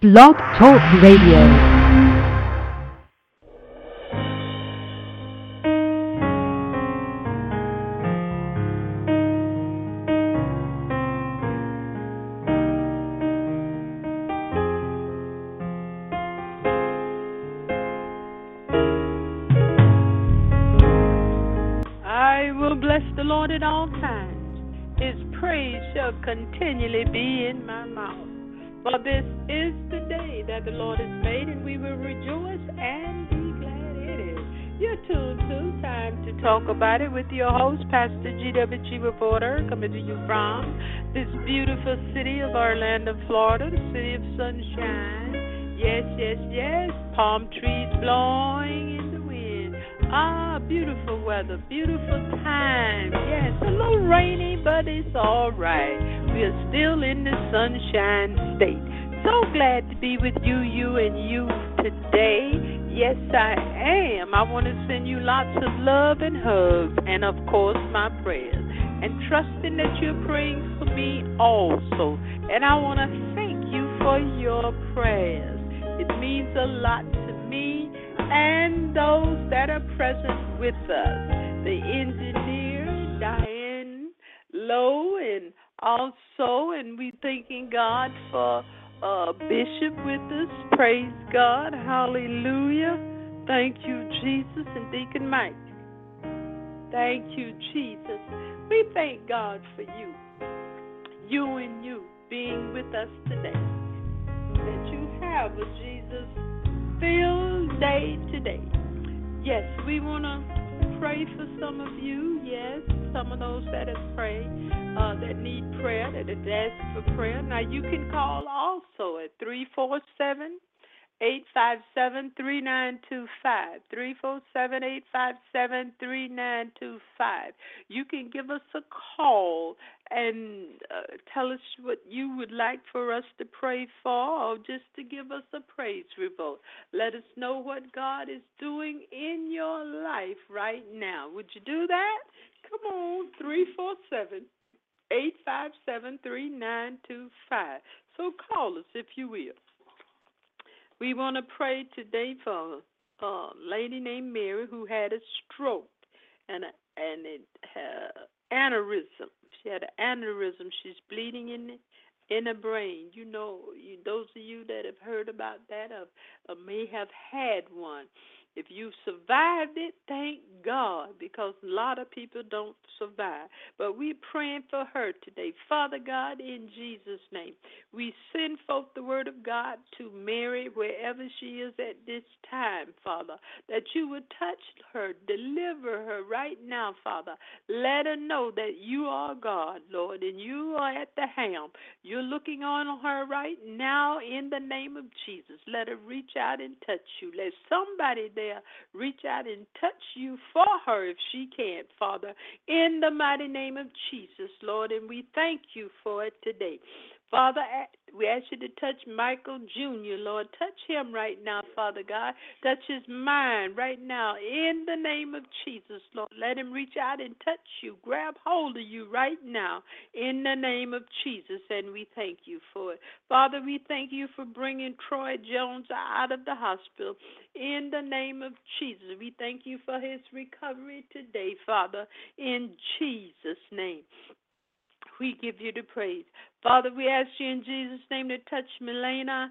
Blog Talk Radio. I will bless the Lord at all times. His praise shall continually be in my mouth. For this is the day that the Lord has made, and we will rejoice and be glad in it. You're tuned to Time to Talk About It with your host, Pastor G.W.G. Reporter, coming to you from this beautiful city of Orlando, Florida, the city of sunshine. Yes, yes, yes, palm trees blowing in the wind. Beautiful weather, beautiful time. Yes, a little rainy, but it's all right. We are still in the sunshine state. So glad to be with you and you today. Yes, I am. I want to send you lots of love and hugs, and of course, my prayers. And trusting that you're praying for me also. And I want to thank you for your prayers. It means a lot to me and those that are present with us. The engineer, Diane Lowe, and also, and we thanking God for Bishop with us. Praise God. Hallelujah. Thank you, Jesus. And Deacon Mike. Thank you, Jesus. We thank God for you and you being with us today. That you have a Jesus-filled day today. Yes, we want to pray for some of you. Yes, some of those that have prayed, that need prayer, that have asked for prayer. Now, you can call also at 347-857-3925. 347-857-3925. You can give us a call and tell us what you would like for us to pray for, or just to give us a praise report. Let us know what God is doing in your life right now. Would you do that? Come on, 347-857-3925. So call us if you will. We want to pray today for a lady named Mary who had a stroke and it had aneurysm. She had an aneurysm. She's bleeding in her brain. You know, those of you that have heard about that may have had one. If you survived it, thank God, because a lot of people don't survive. But we're praying for her today. Father God, in Jesus' name, we send forth the word of God to Mary wherever she is at this time, Father, that you would touch her, deliver her right now, Father. Let her know that you are God, Lord, and you are at the helm. You're looking on her right now in the name of Jesus. Let her reach out and touch you. Let somebody there reach out and touch you for her if she can't, Father, in the mighty name of Jesus, Lord, and we thank you for it today. Father, we ask you to touch Michael Jr., Lord. Touch him right now, Father God. Touch his mind right now in the name of Jesus, Lord. Let him reach out and touch you, grab hold of you right now in the name of Jesus, and we thank you for it. Father, we thank you for bringing Troy Jones out of the hospital in the name of Jesus. We thank you for his recovery today, Father, in Jesus' name. We give you the praise. Father, we ask you in Jesus' name to touch Milena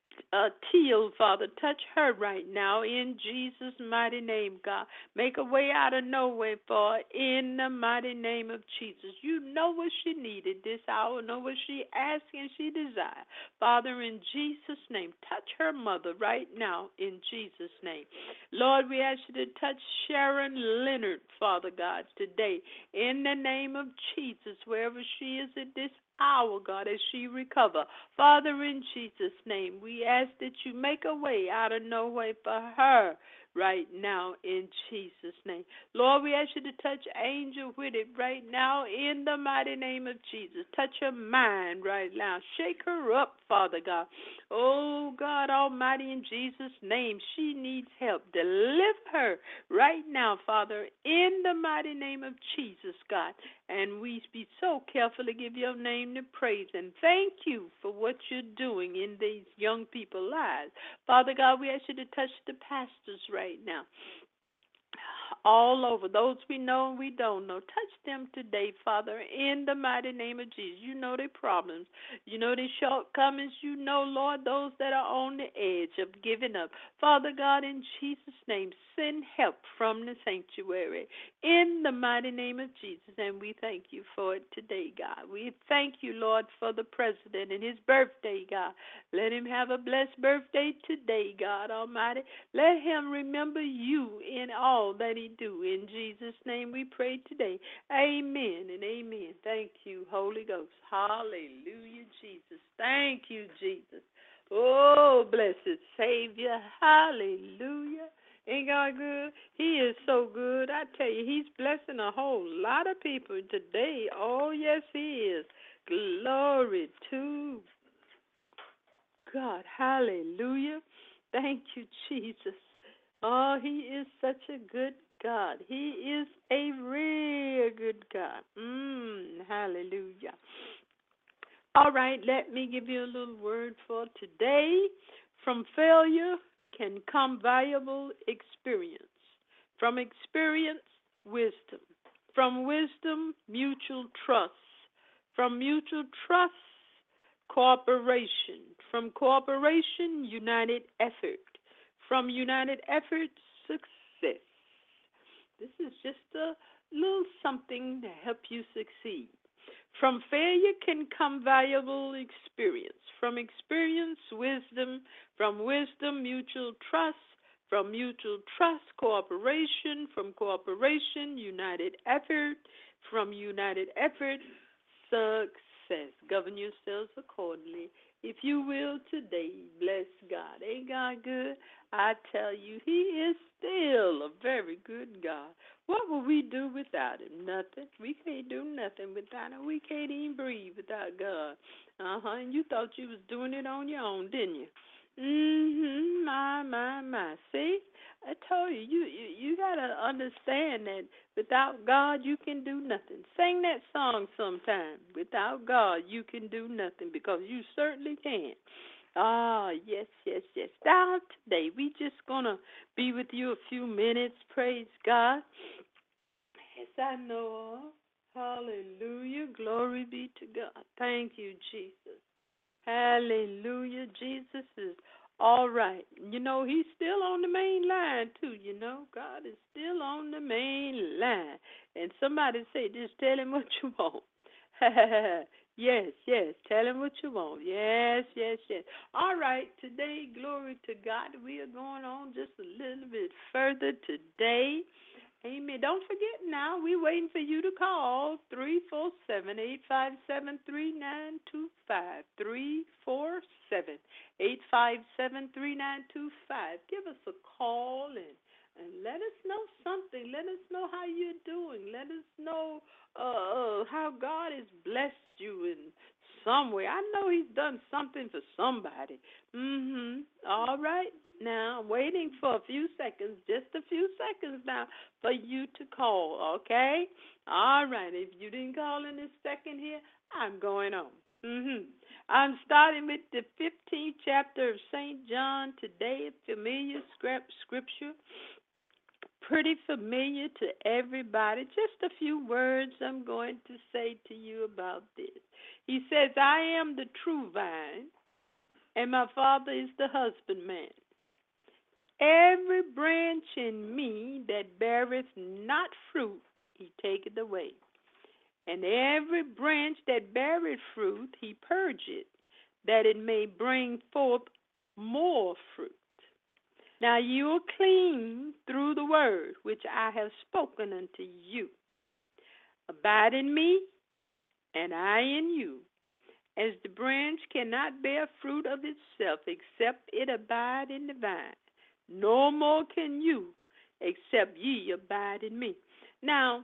Teal, Father. Touch her right now in Jesus' mighty name, God. Make a way out of no way, Father, in the mighty name of Jesus. You know what she needed this hour, know what she asked and she desired. Father, in Jesus' name, touch her mother right now in Jesus' name. Lord, we ask you to touch Sharon Leonard, Father God, today in the name of Jesus, wherever she is at this hour, God, as she recover. Father, in Jesus' name, we ask that you make a way out of no way for her right now in Jesus' name. Lord, we ask you to touch Angel with it right now in the mighty name of Jesus. Touch her mind right now. Shake her up, Father God. Oh, God Almighty, in Jesus' name, she needs help. Deliver her right now, Father, in the mighty name of Jesus, God. And we be so careful to give your name the praise. And thank you for what you're doing in these young people's lives. Father God, we ask you to touch the pastors right now, all over, those we know and we don't know. Touch them today, Father, in the mighty name of Jesus. You know their problems. You know their shortcomings. You know, Lord, those that are on the edge of giving up. Father God, in Jesus' name, send help from the sanctuary in the mighty name of Jesus. And we thank you for it today, God. We thank you, Lord, for the president and his birthday, God. Let him have a blessed birthday today, God Almighty. Let him remember you in all that he do. In Jesus' name we pray today. Amen and amen. Thank you, Holy Ghost. Hallelujah, Jesus. Thank you, Jesus. Oh, blessed Savior. Hallelujah. Ain't God good? He is so good. I tell you, he's blessing a whole lot of people today. Oh, yes, he is. Glory to God. Hallelujah. Thank you, Jesus. Oh, he is such a good God. He is a real good God. Hallelujah. All right, let me give you a little word for today. From failure can come valuable experience. From experience, wisdom. From wisdom, mutual trust. From mutual trust, cooperation. From cooperation, united effort. From united effort, success. This is just a little something to help you succeed. From failure can come valuable experience. From experience, wisdom. From wisdom, mutual trust. From mutual trust, cooperation. From cooperation, united effort. From united effort, success. Govern yourselves accordingly. If you will today, bless God. Ain't God good? I tell you, he is still a very good God. What will we do without him? Nothing. We can't do nothing without him. We can't even breathe without God. And you thought you was doing it on your own, didn't you? My. See? I told you, you gotta understand that without God you can do nothing. Sing that song sometime. Without God you can do nothing, because you certainly can. Ah, yes. Now today we just gonna be with you a few minutes. Praise God. Yes, I know. Hallelujah. Glory be to God. Thank you, Jesus. Hallelujah. Jesus is all right. You know, he's still on the main line, too. You know, God is still on the main line. And somebody say, just tell him what you want. Yes. Tell him what you want. Yes. All right. Today, glory to God. We are going on just a little bit further today. Amen. Don't forget now, we're waiting for you to call 347-857-3925. 347-857-3925. Give us a call and let us know something. Let us know how you're doing. Let us know how God has blessed you in some way. I know he's done something for somebody. All right. Now, I'm waiting for a few seconds, just a few seconds now, for you to call, okay? All right. If you didn't call in this second here, I'm going on. I'm starting with the 15th chapter of St. John today, a familiar scripture, pretty familiar to everybody. Just a few words I'm going to say to you about this. He says, I am the true vine, and my Father is the husbandman. Every branch in me that beareth not fruit, he taketh away. And every branch that beareth fruit, he purgeth, that it may bring forth more fruit. Now you are clean through the word which I have spoken unto you. Abide in me, and I in you. As the branch cannot bear fruit of itself except it abide in the vine, no more can you, except ye abide in me. Now,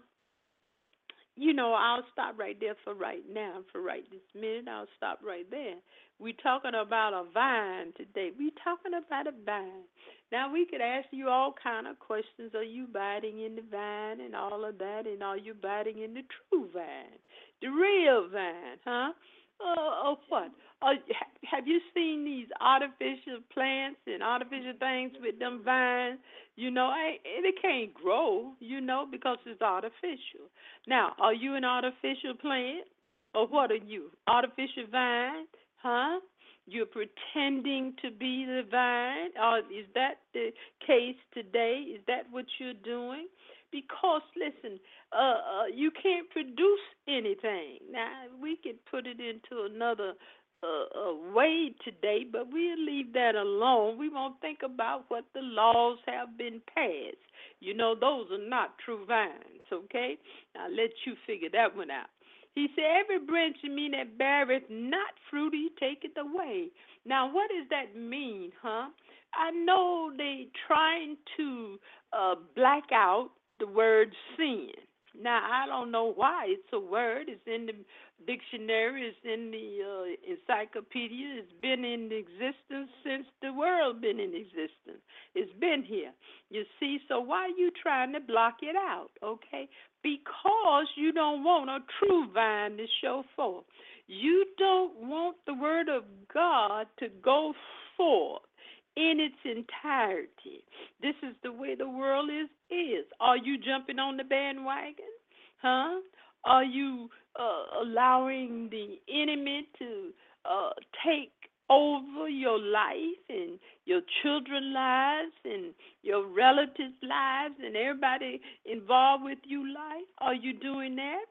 you know, I'll stop right there for right now. For right this minute, I'll stop right there. We're talking about a vine today. We're talking about a vine. Now, we could ask you all kind of questions. Are you abiding in the vine and all of that? And are you abiding in the true vine, the real vine, huh? Or what? Have you seen these artificial plants and artificial things with them vines? It can't grow, because it's artificial. Now, are you an artificial plant? Or what are you? Artificial vine? Huh? You're pretending to be the vine? Or is that the case today? Is that what you're doing? Because, listen, you can't produce anything. Now, we could put it into another way today, but we'll leave that alone. We won't think about what the laws have been passed. Those are not true vines, okay? I'll let you figure that one out. He said, every branch in me that beareth not fruit, he taketh away. Now, what does that mean, huh? I know they trying to black out the word sin. Now, I don't know why it's a word. It's in the dictionary. It's in the encyclopedia. It's been in existence since the world been in existence. It's been here. You see, so why are you trying to block it out, okay? Because you don't want a true vine to show forth. You don't want the word of God to go forth in its entirety. This is the way the world is. Are you jumping on the bandwagon? Huh? Are you allowing the enemy to take over your life and your children's lives and your relatives' lives and everybody involved with you life? Are you doing that?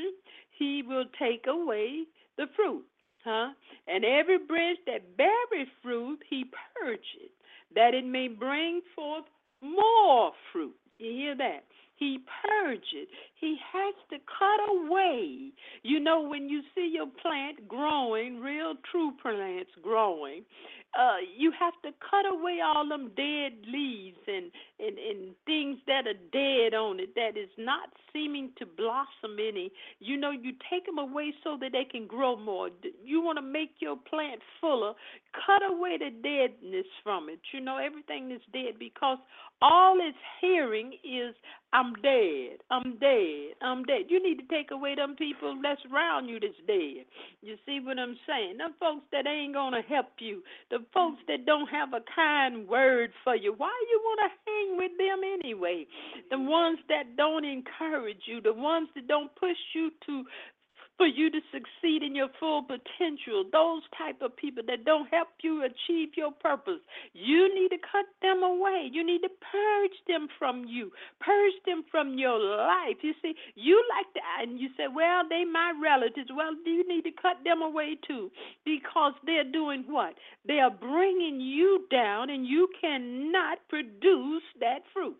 He will take away the fruit. Huh? And every branch that beareth fruit, he purgeth, that it may bring forth more fruit. You hear that? He purgeth. He has to cut away. When you see your plant growing, real true plants growing, you have to cut away all them dead leaves and things that are dead on it, that is not seeming to blossom any. You take them away so that they can grow more. You want to make your plant fuller. Cut away the deadness from it. Everything is dead, because all it's hearing is, I'm dead, I'm dead, I'm dead. You need to take away them people that's around you that's dead. You see what I'm saying? Them folks that ain't going to help you, the folks that don't have a kind word for you, why you want to hang with them anyway? The ones that don't encourage you, the ones that don't push you for you to succeed in your full potential, those type of people that don't help you achieve your purpose, you need to cut them away. You need to purge them from you. Purge them from your life. You see, you like to, and you say, well, they my relatives. Well, you need to cut them away too, because they're doing what? They are bringing you down, and you cannot produce that fruit.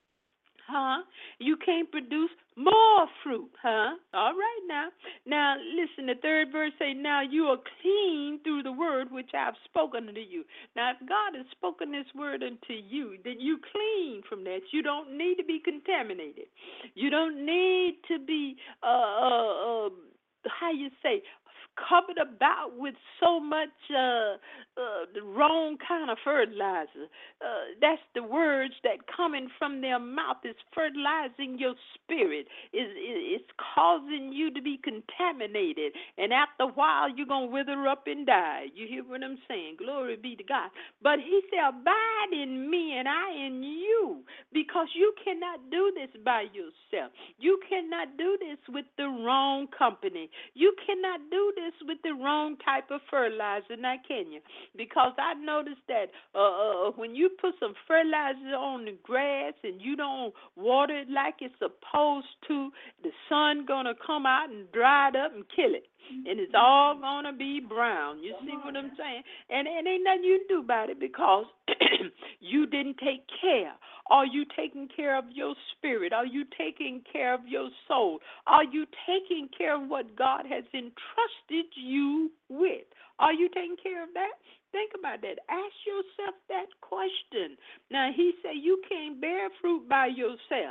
Huh? You can't produce more fruit, huh? All right now. Now, listen, the third verse say, now you are clean through the word which I have spoken unto you. Now, if God has spoken this word unto you, then you clean from that. You don't need to be contaminated. You don't need to be, how you say, covered about with so much the wrong kind of fertilizer. That's the words that coming from their mouth is fertilizing your spirit. It's causing you to be contaminated. And after a while, you're going to wither up and die. You hear what I'm saying? Glory be to God. But he said, abide in me and I in you, because you cannot do this by yourself. You cannot do this with the wrong company. You cannot do this with the wrong type of fertilizer, now can you? Because I noticed that when you put some fertilizer on the grass and you don't water it like it's supposed to, the sun gonna come out and dry it up and kill it. And it's all gonna be brown. You see what I'm saying? And ain't nothing you can do about it, because you didn't take care. Are you taking care of your spirit? Are you taking care of your soul? Are you taking care of what God has entrusted you with? Are you taking care of that? Think about that. Ask yourself that question. Now, he said you can't bear fruit by yourself.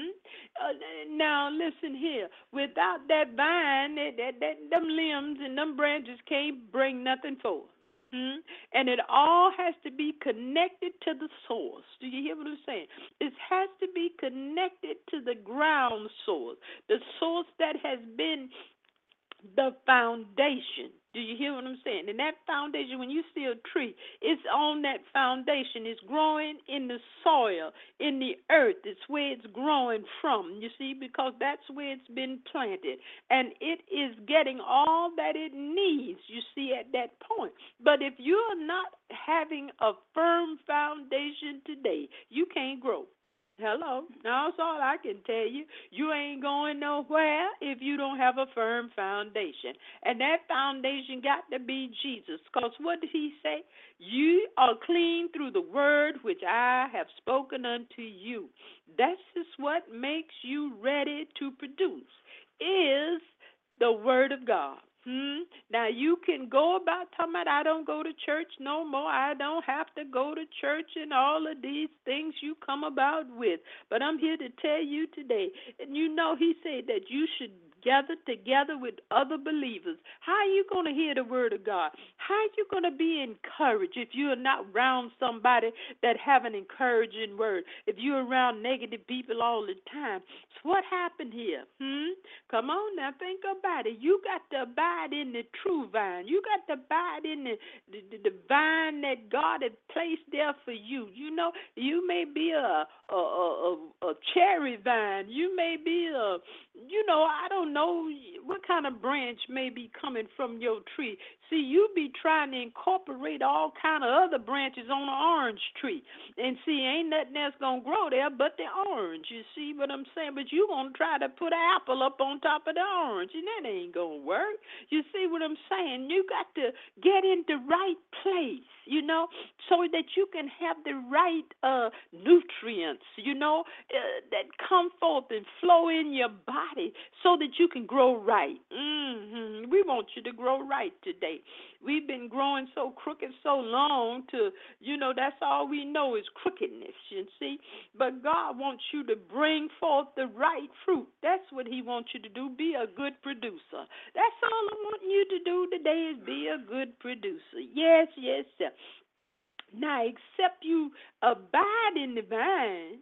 Now, listen here. Without that vine, them limbs and them branches can't bring nothing forth. And it all has to be connected to the source. Do you hear what I'm saying? It has to be connected to the ground source, the source that has been the foundation. Do you hear what I'm saying? And that foundation, when you see a tree, it's on that foundation. It's growing in the soil, in the earth. It's where it's growing from, you see, because that's where it's been planted. And it is getting all that it needs, you see, at that point. But if you're not having a firm foundation today, you can't grow. Hello. Now that's all I can tell you. You ain't going nowhere if you don't have a firm foundation. And that foundation got to be Jesus. Because what did he say? You are clean through the word which I have spoken unto you. This is what makes you ready to produce, is the word of God. Now, you can go about talking about, I don't go to church no more. I don't have to go to church and all of these things you come about with. But I'm here to tell you today, and you know he said that you should gather together with other believers. How are you going to hear the word of God? How are you going to be encouraged if you are not around somebody that have an encouraging word? If you're around negative people all the time. So what happened here? Come on now, think about it. You got to abide in the true vine. You got to abide in the vine that God had placed there for you. You know, you may be a cherry vine. You may be I don't know what kind of branch may be coming from your tree. See, you be trying to incorporate all kind of other branches on an orange tree. And see, ain't nothing else going to grow there but the orange. You see what I'm saying? But you going to try to put an apple up on top of the orange, and that ain't going to work. You see what I'm saying? You got to get in the right place, so that you can have the right nutrients, that come forth and flow in your body so that you can grow right. We want you to grow right today. We've been growing so crooked so long to, that's all we know is crookedness, you see. But God wants you to bring forth the right fruit. That's what he wants you to do. Be a good producer. That's all I want you to do today is be a good producer. Yes, yes, sir. Now, except you abide in the vine,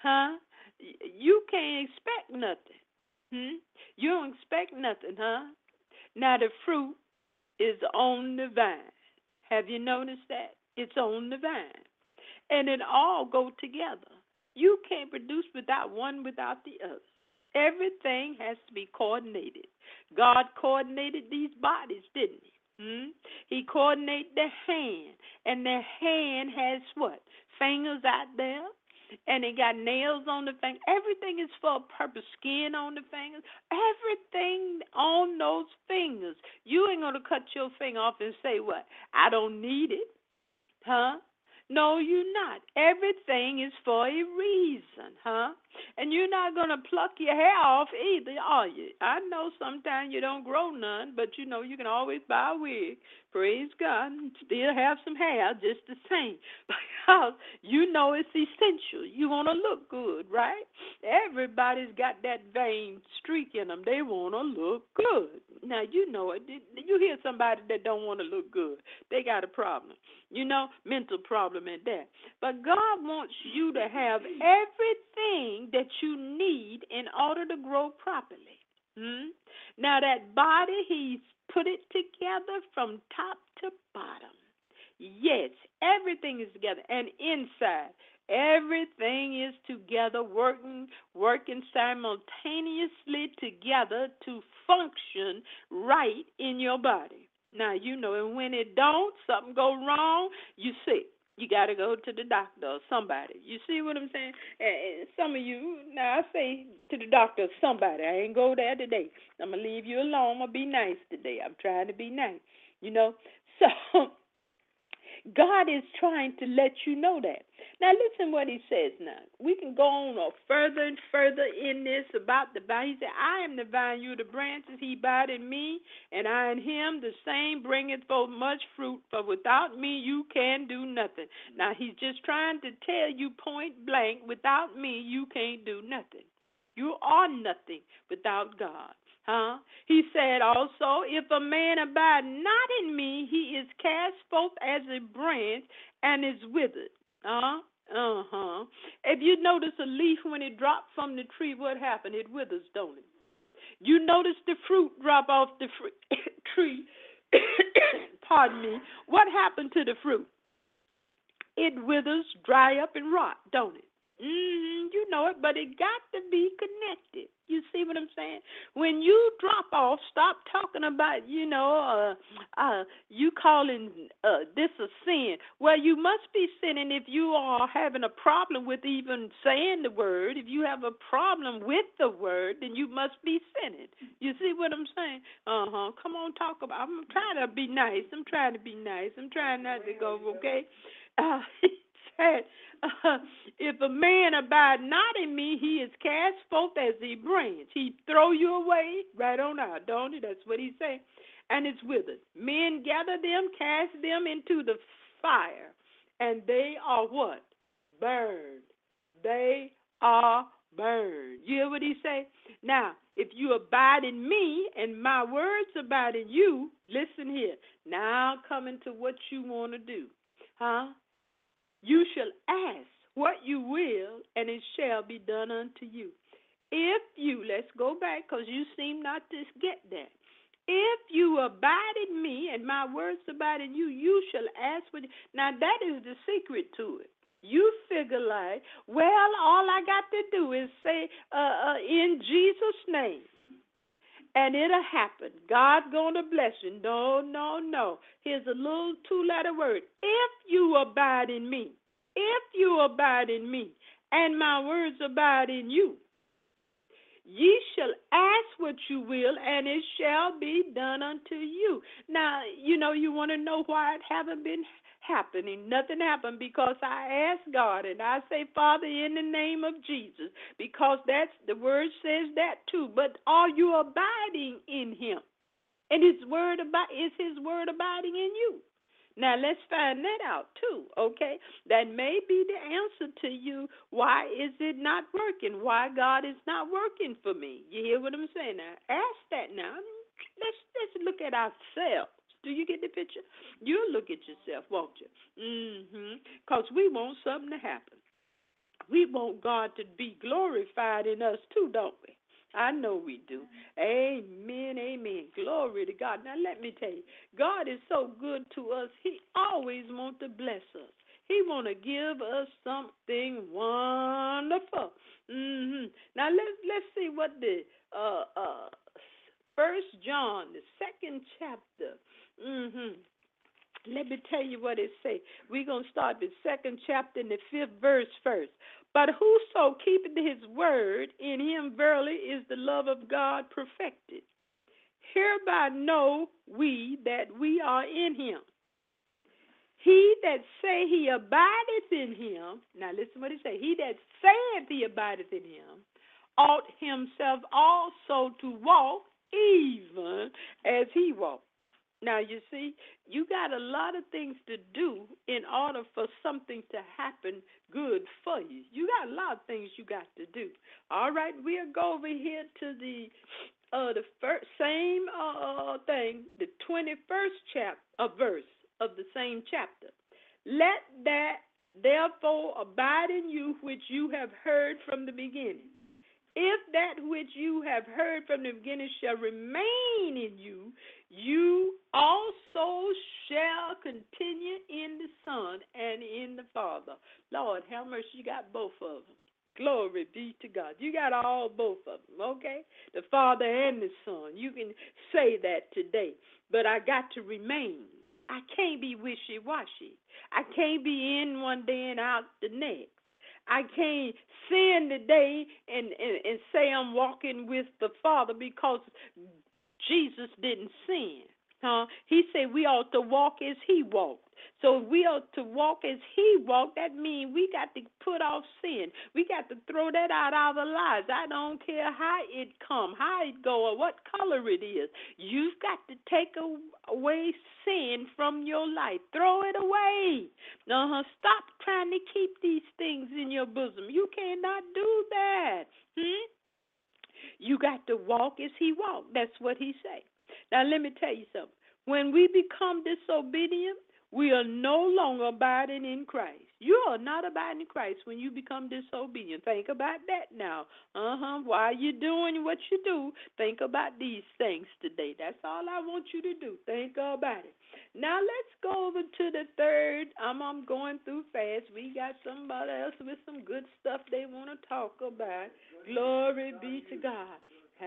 you can't expect nothing. You don't expect nothing, Now, the fruit is on the vine. Have you noticed that? It's on the vine. And it all go together. You can't produce without one without the other. Everything has to be coordinated. God coordinated these bodies, didn't he? He coordinated the hand. And the hand has what? Fingers out there. And it got nails on the finger. Everything is for a purpose. Skin on the fingers. Everything on those fingers. You ain't going to cut your finger off and say, what? I don't need it. No, you're not. Everything is for a reason, And you're not going to pluck your hair off either, are you? I know sometimes you don't grow none, but you can always buy a wig. Praise God. Still have some hair just the same. Because it's essential. You want to look good, right? Everybody's got that vain streak in them. They want to look good. Now, you know it. You hear somebody that don't want to look good. They got a problem. Mental problem at that. But God wants you to have everything that you need in order to grow properly. Now, that body, he's put it together from top to bottom. Yes, everything is together. And inside, everything is together, working simultaneously together to function right in your body. Now, and when it don't, something go wrong, you sick. You got to go to the doctor or somebody. You see what I'm saying? And some of you, now I say to the doctor or somebody, I ain't go there today. I'm going to leave you alone. I'm going to be nice today. I'm trying to be nice, So God is trying to let you know that. Now listen what he says now. We can go on further and further in this about the vine. He said, I am the vine, you the branches. He abide in me, and I in him. The same bringeth forth much fruit, for without me you can do nothing. Now he's just trying to tell you point blank, without me you can't do nothing. You are nothing without God. Huh? He said also, if a man abide not in me, he is cast forth as a branch and is withered. If you notice a leaf when it drops from the tree, what happened? It withers, don't it? You notice the fruit drop off the tree. Pardon me. What happened to the fruit? It withers, dry up, and rot, don't it? You know it, but it got to be connected. You see what I'm saying? When you drop off, stop talking about, you calling this a sin. Well, you must be sinning if you are having a problem with even saying the word. If you have a problem with the word, then you must be sinning. You see what I'm saying? Come on, talk about. I'm trying to be nice. I'm trying not to go, okay? He said, if a man abide not in me, he is cast forth as a branch. He throw you away right on out, don't he? That's what he say. And it's withered. Men gather them, cast them into the fire, and they are what? Burned. They are burned. You hear what he say? Now, if you abide in me and my words abide in you, listen here. Now coming to what you want to do. You shall ask what you will, and it shall be done unto you. If you, let's go back because you seem not to get that. If you abide in me and my words abide in you, you shall ask what you. Now that is the secret to it. You figure like, well, all I got to do is say in Jesus' name, and it'll happen. God's going to bless you. No. Here's a little two-letter word. If you abide in me, and my words abide in you, ye shall ask what you will, and it shall be done unto you. Now, you want to know why it haven't been happening. Nothing happened because I asked God, and I say, Father, in the name of Jesus, because that's the word says that too. But are you abiding in him? And is his word abiding in you? Now, let's find that out, too, okay? That may be the answer to you. Why is it not working? Why God is not working for me? You hear what I'm saying? Now, ask that now. Let's look at ourselves. Do you get the picture? You'll look at yourself, won't you? Because we want something to happen. We want God to be glorified in us, too, don't we? I know we do. Amen, amen. Glory to God. Now, let me tell you, God is so good to us. He always wants to bless us. He want to give us something wonderful. Now, let's see what the 1 John, the 2nd chapter. Let me tell you what it say. We're going to start the 2nd chapter in the 5th verse first. But whoso keepeth his word, in him verily is the love of God perfected. Hereby know we that we are in him. He that say he abideth in him, now listen what he say, he that saith he abideth in him, ought himself also to walk even as he walked. Now, you see, you got a lot of things to do in order for something to happen good for you. You got a lot of things you got to do. All right, we'll go over here to the same thing, the 21st verse of the same chapter. Let that therefore abide in you which you have heard from the beginning. If that which you have heard from the beginning shall remain in you, you also shall continue in the Son and in the Father. Lord, how much you got both of them. Glory be to God. You got both of them, okay? The Father and the Son. You can say that today. But I got to remain. I can't be wishy-washy. I can't be in one day and out the next. I can't sin today and say I'm walking with the Father because Jesus didn't sin. He said we ought to walk as he walked. So if we are to walk as he walked, that means we got to put off sin. We got to throw that out of our lives. I don't care how it come, how it go, or what color it is. You've got to take away sin from your life. Throw it away. Stop trying to keep these things in your bosom. You cannot do that. You got to walk as he walked. That's what he say. Now let me tell you something. When we become disobedient, we are no longer abiding in Christ. You are not abiding in Christ when you become disobedient. Think about that now. While you're doing what you do, think about these things today. That's all I want you to do. Think about it. Now let's go over to the third. I'm going through fast. We got somebody else with some good stuff they want to talk about. Glory be to God.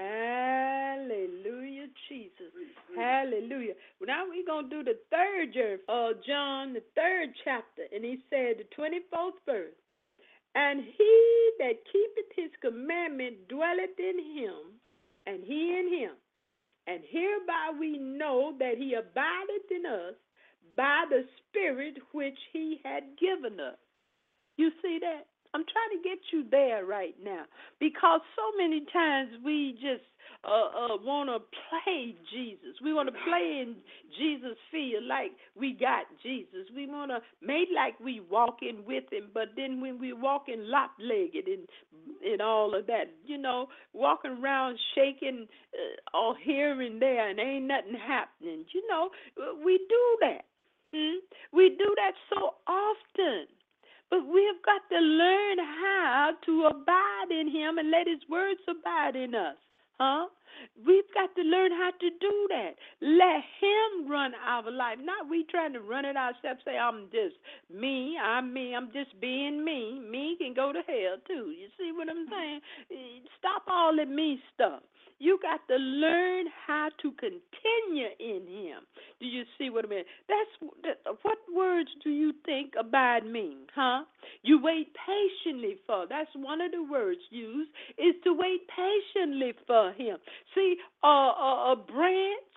Hallelujah, Jesus. Hallelujah. Now we're going to do the third John, the third chapter. And he said, the 24th verse. And he that keepeth his commandment dwelleth in him, and he in him. And hereby we know that he abideth in us by the Spirit which he had given us. You see that? I'm trying to get you there right now, because so many times we just want to play Jesus. We want to play in Jesus' field like we got Jesus. We want to make like we walking with him, but then when we walking lop-legged and all of that, walking around shaking all here and there and ain't nothing happening. We do that. We do that so often. But we have got to learn how to abide in him and let his words abide in us. We've got to learn how to do that. Let him run our life. Not we trying to run it ourselves, say, I'm just me, I'm just being me. Me can go to hell too. You see what I'm saying? Stop all the me stuff. You got to learn how to continue in him. Do you see what I mean? What words do you think abide mean, You wait patiently for. That's one of the words used, is to wait patiently for him. See, a branch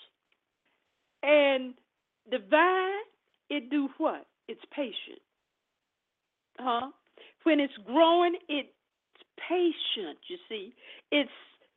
and the vine, it do what? It's patient. When it's growing, it's patient, you see. It's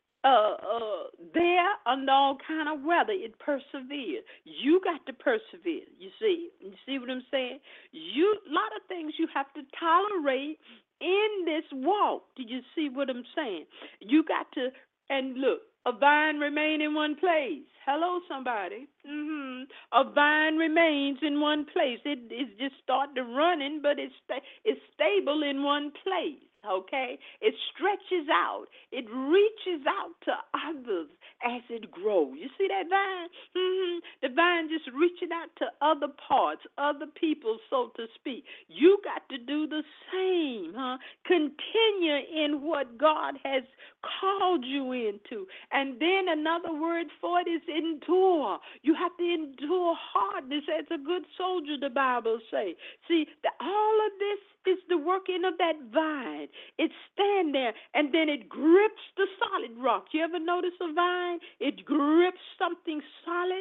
there under all kind of weather. It perseveres. You got to persevere, you see. You see what I'm saying? A lot of things you have to tolerate in this walk. Do you see what I'm saying? You got to, and look, a vine remain in one place. Hello, somebody. A vine remains in one place. It just started running, but it's stable in one place. Okay? It stretches out. It reaches out to others as it grows. You see that vine? The vine just reaching out to other parts, other people, so to speak. You got to do the same. Continue in what God has called you into. And then another word for it is endure. You have to endure hardness as a good soldier, the Bible say. See, all of this is the working of that vine. It stand there, and then it grips the solid rock. You ever notice a vine? It grips something solid.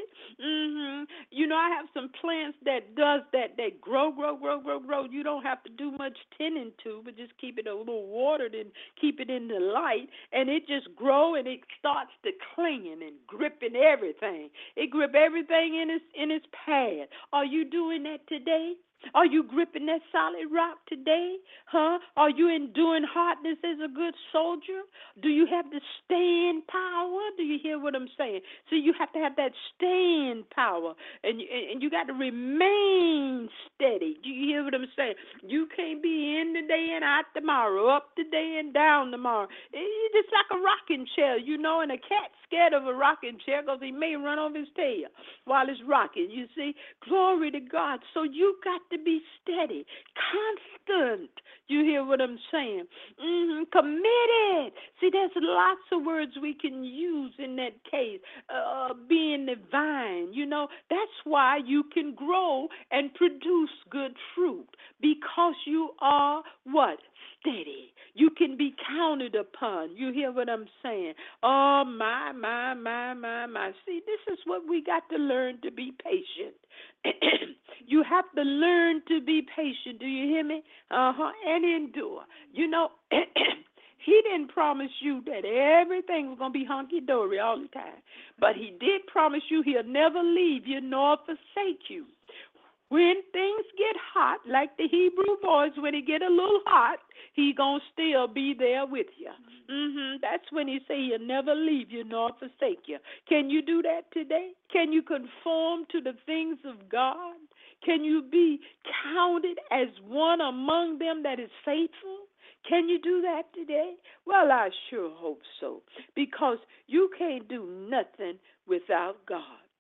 I have some plants that does that. They grow. You don't have to do much tending to, but just keep it a little watered and keep it in the light, and it just grow, and it starts to clinging and gripping everything. It grip everything in its path. Are you doing that today? Are you gripping that solid rock today? Are you enduring hardness as a good soldier? Do you have the staying power? Do you hear what I'm saying? So you have to have that staying power, and you got to remain steady. Do you hear what I'm saying? You can't be in today and out tomorrow, up today and down tomorrow. It's just like a rocking chair, and a cat's scared of a rocking chair because he may run off his tail while it's rocking, you see. Glory to God. So you got to be steady, constant. You hear what I'm saying? Committed. See, there's lots of words we can use in that case. Being the vine, that's why you can grow and produce good fruit, because you are what? steady. You can be counted upon. You hear what I'm saying? Oh, my. See, this is what we got to learn to be patient. You have to learn to be patient. Do you hear me? And endure. You know, he didn't promise you that everything was going to be hunky-dory all the time. But he did promise you he'll never leave you nor forsake you. When things get hot, like the Hebrew boys, when it get a little hot, he going to still be there with you. That's when he say he'll never leave you nor forsake you. Can you do that today? Can you conform to the things of God? Can you be counted as one among them that is faithful? Can you do that today? Well, I sure hope so, because you can't do nothing without God.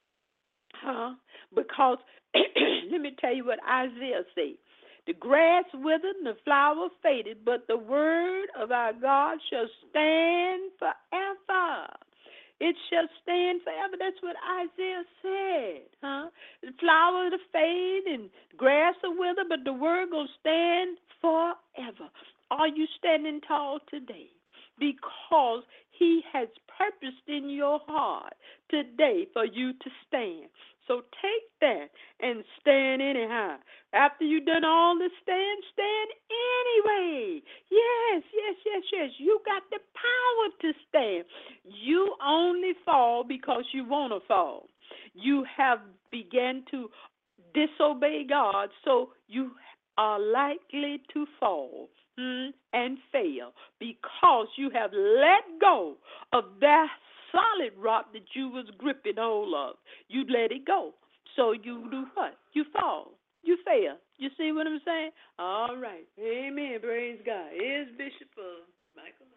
Because let me tell you what Isaiah said. The grass withered and the flower faded, but the word of our God shall stand forever. It shall stand forever. That's what Isaiah said. The flower will fade and grass will wither, but the word will stand forever. Are you standing tall today? Because he has purposed in your heart today for you to stand. So take that and stand anyhow. After you've done all the stand anyway. Yes. You got the power to stand. You only fall because you want to fall. You have begun to disobey God, so you are likely to fall and fail because you have let go of that solid rock that you was gripping hold of. You let it go. So you do what? You fall. You fail. You see what I'm saying? All right. Amen. Praise God. Here's Bishop Michael.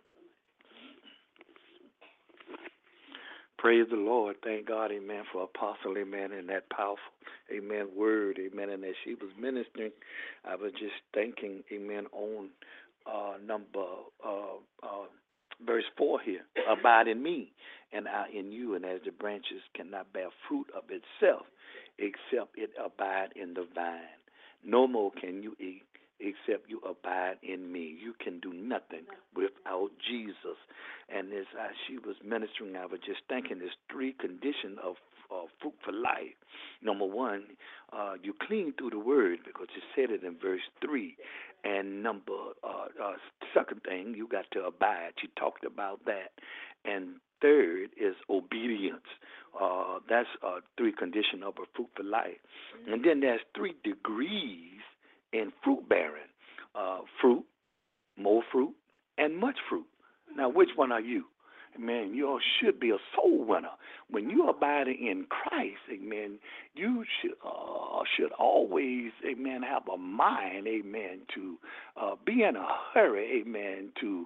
Praise the Lord. Thank God, amen, for Apostle, amen, and that powerful, amen, word, amen. And as she was ministering, I was just thinking, amen, on verse 4 here. Abide in me, and I in you, and as the branches cannot bear fruit of itself, except it abide in the vine. No more can you eat except you abide in me. You can do nothing without Jesus. And as she was ministering, I was just thinking there's three conditions of fruit for life. Number one, you cling through the word because you said it in verse 3. And number second thing, you got to abide. You talked about that. And third is obedience. That's three conditions of a fruit for life. And then there's 3 degrees in fruit bearing. Fruit, more fruit, and much fruit. Now, which one are you? Amen. You should be a soul winner. When you abide in Christ, amen, you should always, amen, have a mind, amen, to be in a hurry, amen, to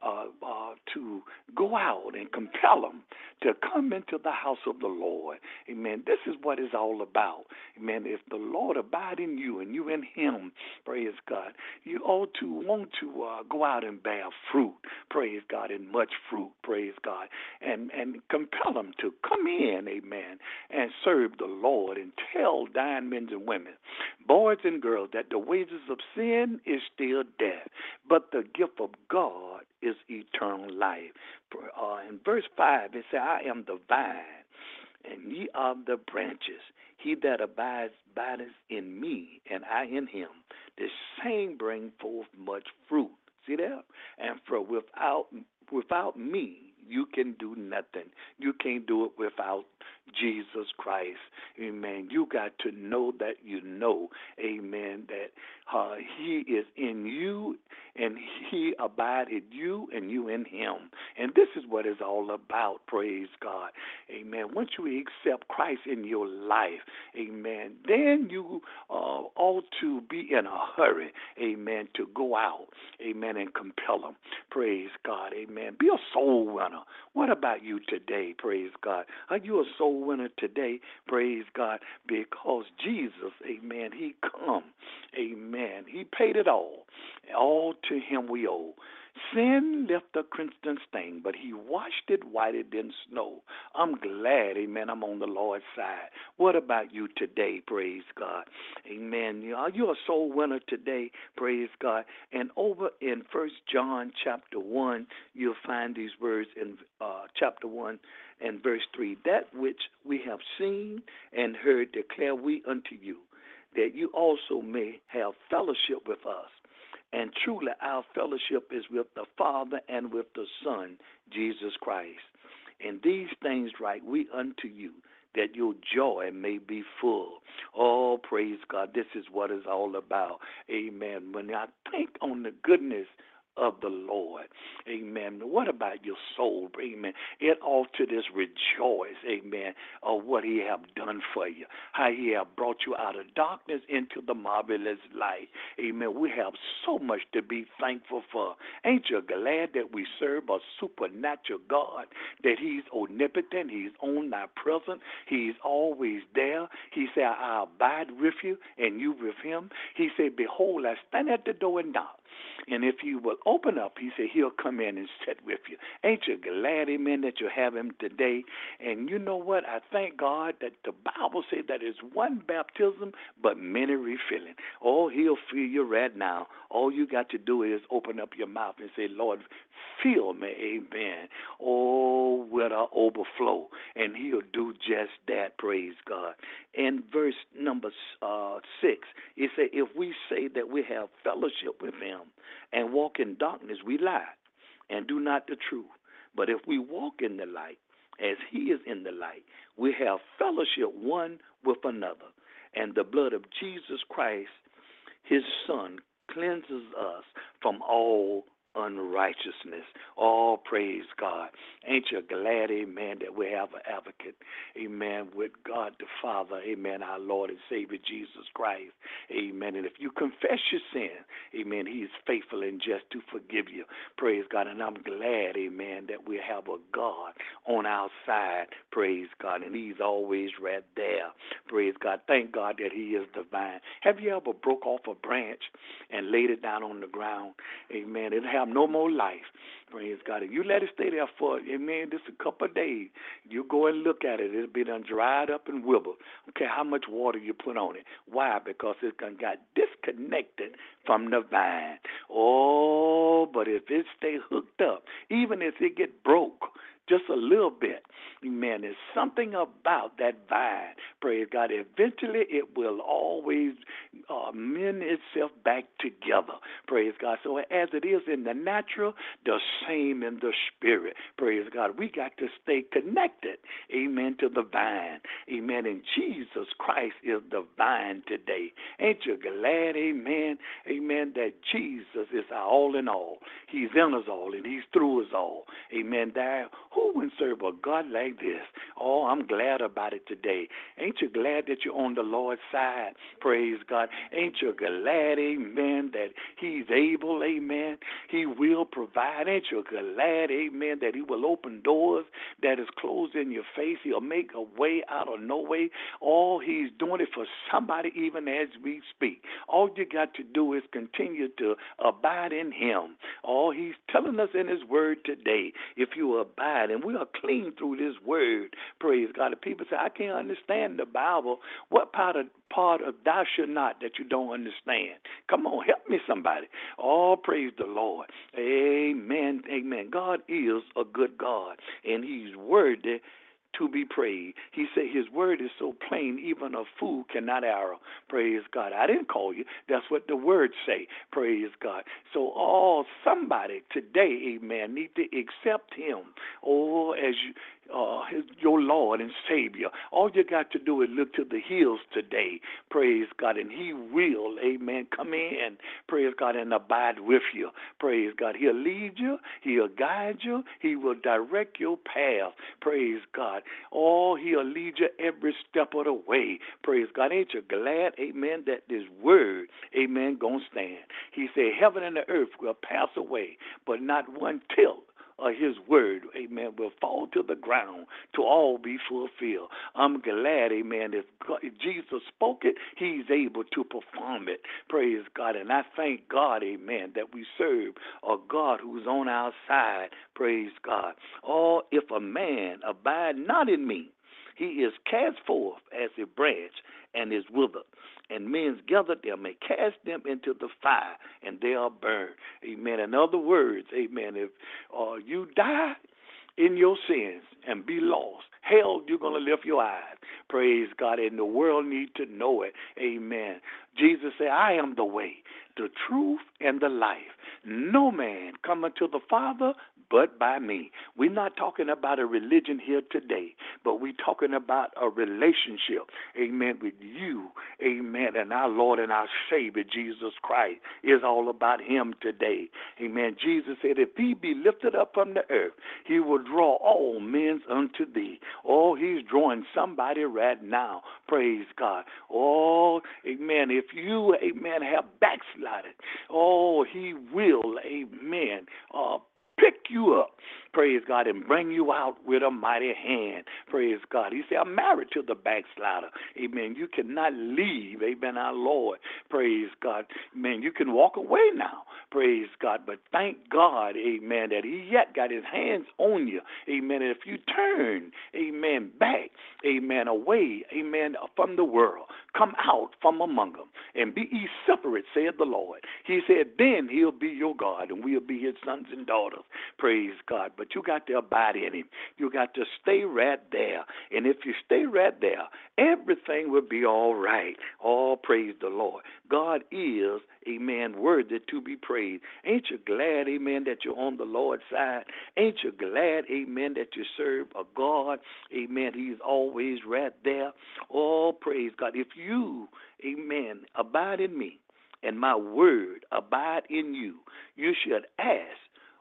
go out and compel them to come into the house of the Lord. Amen. This is what it's all about. Amen. If the Lord abide in you and you in him, praise God, you ought to want to go out and bear fruit, praise God, and much fruit, praise God, and compel them to come in, amen, and serve the Lord and tell dying men and women, boys and girls, that the wages of sin is still death, but the gift of God is eternal life. In verse 5, it says, I am the vine, and ye are the branches. He that abideth in me, and I in him, the same bring forth much fruit. See that? And for without me, you can do nothing. You can't do it without Jesus Christ. Amen. You got to know that you know, amen, that he is in you and he abided you and you in him. And this is what it's all about, praise God. Amen. Once you accept Christ in your life, amen, then you ought to be in a hurry, amen, to go out, amen, and compel them. Praise God, amen. Be a soul winner. What about you today, praise God? Are you a soul winner today, praise God? Because Jesus, amen, he come, amen. He paid it all. All to him we owe. Sin left a crimson stain, but he washed it whiter than snow. I'm glad, amen, I'm on the Lord's side. What about you today? Praise God. Amen. You're a soul winner today. Praise God. And over in 1 John chapter 1, you'll find these words in chapter 1 and verse 3. That which we have seen and heard declare we unto you, that you also may have fellowship with us. And truly our fellowship is with the Father and with the Son, Jesus Christ. And these things write we unto you, that your joy may be full. Oh, praise God. This is what it's all about. Amen. When I think on the goodness of the Lord, amen. What about your soul? Amen. It ought to just rejoice, amen, of what he have done for you, how he have brought you out of darkness into the marvelous light. Amen. We have so much to be thankful for. Ain't you glad that we serve a supernatural God, that he's omnipotent, he's omnipresent, he's always there. He said, I abide with you and you with him. He said, behold, I stand at the door and knock. And if you will open up, he said, he'll come in and sit with you. Ain't you glad, amen, that you have him today? And you know what? I thank God that the Bible says that it's one baptism, but many refilling. Oh, he'll fill you right now. All you got to do is open up your mouth and say, Lord, fill me, amen. Oh, with an overflow. And he'll do just that, praise God. In verse number 6, it says, if we say that we have fellowship with him and walk in darkness, we lie and do not the truth. But if we walk in the light, as he is in the light, we have fellowship one with another. And the blood of Jesus Christ, his Son, cleanses us from all unrighteousness. Oh, praise God. Ain't you glad, amen, that we have an advocate, amen, with God the Father, amen, our Lord and Savior Jesus Christ, amen. And if you confess your sin, amen, he is faithful and just to forgive you. Praise God. And I'm glad, amen, that we have a God on our side, praise God, and he's always right there. Praise God. Thank God that he is divine. Have you ever broke off a branch and laid it down on the ground? Amen. It'll have no more life. Praise God. If you let it stay there for, amen, just a couple of days, you go and look at it. It'll be done dried up and wibbled. Okay, how much water you put on it. Why? Because it got disconnected from the vine. Oh, but if it stay hooked up, even if it get broke, just a little bit, amen, there's something about that vine, praise God, eventually it will always mend itself back together, praise God. So as it is in the natural, the same in the spirit, praise God. We got to stay connected, amen, to the vine, amen, and Jesus Christ is the vine today. Ain't you glad, amen, amen, that Jesus is our all in all. He's in us all and he's through us all, amen. There, who would serve a God like this? Oh, I'm glad about it today. Ain't you glad that you're on the Lord's side? Praise God. Ain't you glad, amen, that he's able, amen? He will provide. Ain't you glad, amen, that he will open doors that is closed in your face? He'll make a way out of no way. Oh, he's doing it for somebody even as we speak. All you got to do is continue to abide in him. Oh, he's telling us in his word today, if you abide, and we are clean through this word, praise God. The people say, I can't understand the Bible. What part of thou should not that you don't understand? Come on, help me somebody. Oh, praise the Lord. Amen, amen. God is a good God, and he's worthy to be praised. He said his word is so plain, even a fool cannot err. Praise God. I didn't call you. That's what the words say. Praise God. So, somebody today, amen, need to accept him, as your Lord and Savior. All you got to do is look to the hills today, praise God, and he will, amen, come in, praise God, and abide with you, praise God. He'll lead you, he'll guide you, he will direct your path, praise God. Oh, he'll lead you every step of the way, praise God. Ain't you glad, amen, that this word, amen, gonna stand? He said, heaven and the earth will pass away, but not one tittle of his word, amen, will fall to the ground to all be fulfilled. I'm glad, amen, if Jesus spoke it, he's able to perform it. Praise God. And I thank God, amen, that we serve a God who's on our side. Praise God. Or if a man abide not in me, he is cast forth as a branch and is withered. And men gather them and cast them into the fire, and they are burned. Amen. In other words, amen, if you die in your sins and be lost, hell, you're going to lift your eyes. Praise God. And the world needs to know it. Amen. Jesus said, I am the way, the truth, and the life. No man cometh to the Father but by me. We're not talking about a religion here today, but we're talking about a relationship, amen, with you, amen, and our Lord and our Savior, Jesus Christ, is all about him today. Amen. Jesus said, if he be lifted up from the earth, he will draw all men unto thee. Oh, he's drawing somebody right now. Praise God. Oh, amen. If you, amen, have backslided, oh, he will, amen, pick you up, praise God, and bring you out with a mighty hand, praise God. He said, I'm married to the backslider, amen. You cannot leave, amen, our Lord, praise God. Amen, you can walk away now, praise God, but thank God, amen, that he yet got his hands on you, amen. And if you turn, amen, back, amen, away, amen, from the world, come out from among them, and be ye separate, saith the Lord. He said, then he'll be your God, and we'll be his sons and daughters. Praise God. But you got to abide in him. You got to stay right there. And if you stay right there, everything will be all right. Oh, praise the Lord. God is, amen, worthy to be praised. Ain't you glad, amen, that you're on the Lord's side? Ain't you glad, amen, that you serve a God, amen, he's always right there? Oh, praise God. If you, amen, abide in me and my word abide in you, you should ask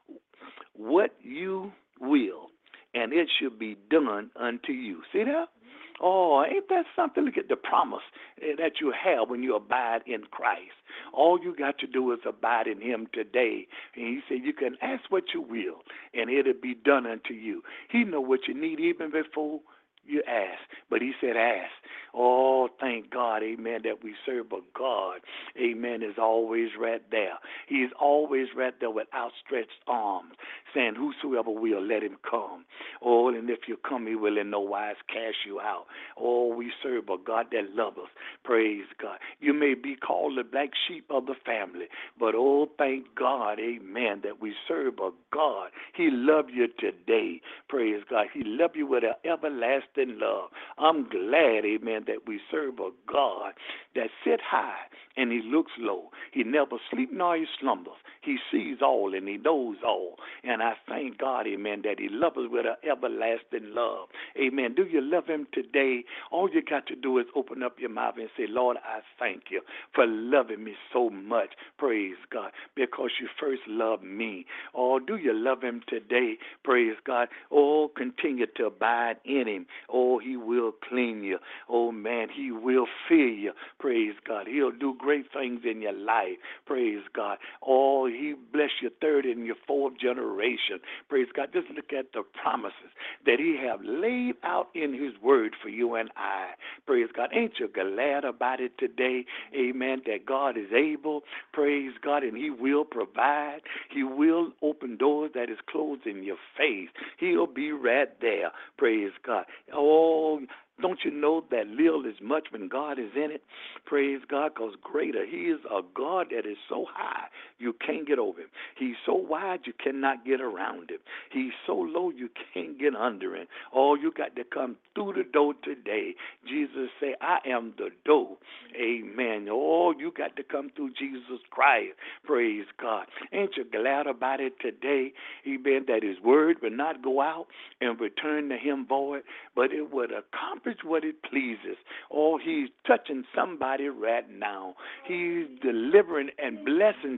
what you will, and it should be done unto you. See that? Oh, ain't that something? Look at the promise that you have when you abide in Christ. All you got to do is abide in him today. And he said you can ask what you will, and it'll be done unto you. He know what you need even before you ask. But he said ask. Oh, thank God, amen, that we serve a God, amen, is always right there. He is always right there with outstretched arms, saying, whosoever will, let him come. Oh, and if you come, he will in no wise cast you out. Oh, we serve a God that loves us. Praise God. You may be called the black sheep of the family, but oh, thank God, amen, that we serve a God. He loves you today. Praise God. He loves you with an everlasting love. I'm glad, amen, that we serve a God that sit high and he looks low. He never sleep nor he slumbers. He sees all and he knows all. And I thank God, amen, that he loves us with an everlasting love. Amen. Do you love him today? All you got to do is open up your mouth and say, Lord, I thank you for loving me so much. Praise God. Because you first loved me. Oh, do you love him today? Praise God. Oh, continue to abide in him. Oh, he will clean you. Oh, man, he will fill you. Praise God. He'll do great things in your life. Praise God. Oh, he bless your third and your fourth generation. Praise God. Just look at the promises that he have laid out in his word for you and I. Praise God. Ain't you glad about it today? Amen. That God is able. Praise God. And he will provide. He will open doors that is closed in your face. He'll be right there. Praise God. Oh, don't you know that little is much when God is in it? Praise God, because greater. He is a God that is so high you can't get over him. He's so wide you cannot get around him. He's so low you can't get under him. Oh, you got to come through the door today. Jesus said, I am the door. Amen. Oh, you got to come through Jesus Christ. Praise God. Ain't you glad about it today? Amen. That his word will not go out and return to him void, but it would accomplish what it pleases. Oh, he's touching somebody right now. He's delivering and blessing somebody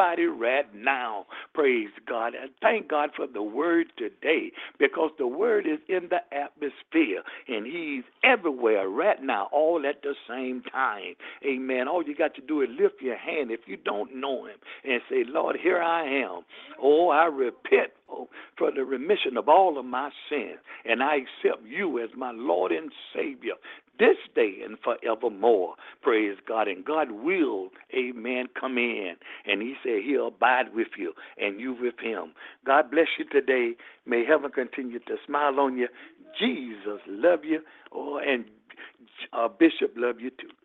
somebody right now. Praise God. And thank God for the word today, because the word is in the atmosphere and he's everywhere right now, all at the same time. Amen. All you got to do is lift your hand if you don't know him and say, Lord, here I am. Oh, I repent for the remission of all of my sins, and I accept you as my Lord and Savior this day and forevermore. Praise God. And God will, amen, come in. And he said he'll abide with you and you with him. God bless you today. May heaven continue to smile on you. Jesus love you. Oh, and Bishop love you too.